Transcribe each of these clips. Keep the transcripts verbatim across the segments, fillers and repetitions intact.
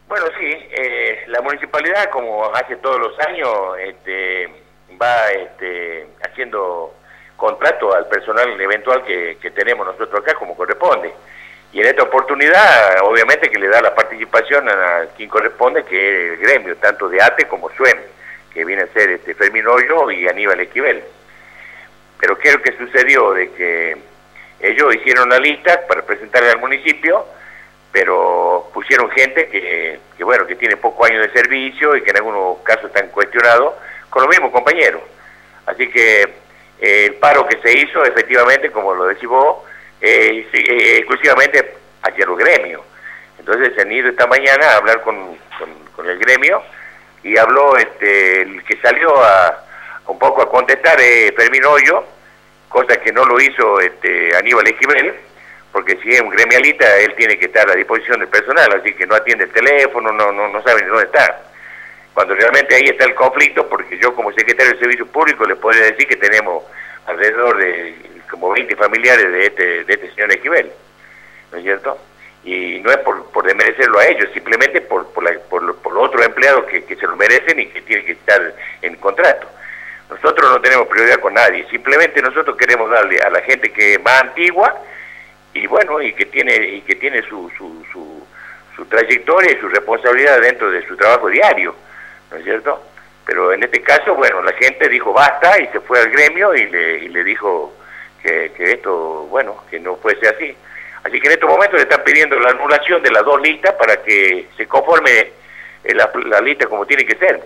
Bueno, sí, eh, la municipalidad, como hace todos los años, este, va este, haciendo contrato al personal eventual que, que tenemos nosotros acá, como corresponde. Y en esta oportunidad, obviamente que le da la participación a quien corresponde, que es el gremio, tanto de ATE como SUEM, que viene a ser este, Fermín Hoyo y Aníbal Esquivel. Pero ¿qué es lo que sucedió? De que ellos hicieron la lista para presentarle al municipio, pero pusieron gente que, que bueno, que tiene pocos años de servicio y que en algunos casos están cuestionados con los mismos compañeros. Así que eh, el paro que se hizo, efectivamente, como lo decís vos, eh, eh, exclusivamente hacia los gremios. Entonces se han ido esta mañana a hablar con, con, con el gremio y habló este, el que salió a, a un poco a contestar eh, Fermín Hoyo, cosa que no lo hizo este, Aníbal Esquivel, porque si es un gremialista, él tiene que estar a disposición del personal, así que no atiende el teléfono, no, no, no sabe ni dónde está. Cuando realmente ahí está el conflicto, porque yo como secretario de Servicio Público les podría decir que tenemos alrededor de como veinte familiares de este, de este señor Esquivel, ¿no es cierto? Y no es por, por desmerecerlo a ellos, simplemente por, por, la, por, por los otros empleados que, que se lo merecen y que tienen que estar en contrato. Nosotros no tenemos prioridad con nadie, simplemente nosotros queremos darle a la gente que es más antigua, y bueno, y que tiene y que tiene su, su, su, su trayectoria y su responsabilidad dentro de su trabajo diario, ¿no es cierto? Pero en este caso, bueno, la gente dijo basta y se fue al gremio y le, y le dijo que, que esto, bueno, que no puede ser así. Así que en estos momentos le están pidiendo la anulación de las dos listas para que se conforme la, la lista como tiene que ser.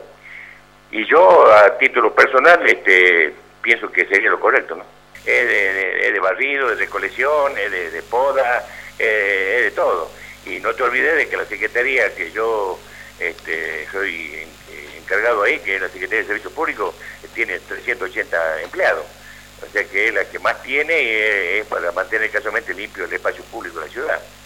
Y yo, a título personal, este, pienso que sería lo correcto, ¿no? Es de, de, es de barrido, es de colección, es de, de poda, es, es de todo. Y no te olvides de que la secretaría que yo este, soy encargado ahí, que es la Secretaría de Servicios Públicos, tiene trescientos ochenta empleados. O sea que es la que más tiene y es, es para mantener casualmente limpio el espacio público de la ciudad.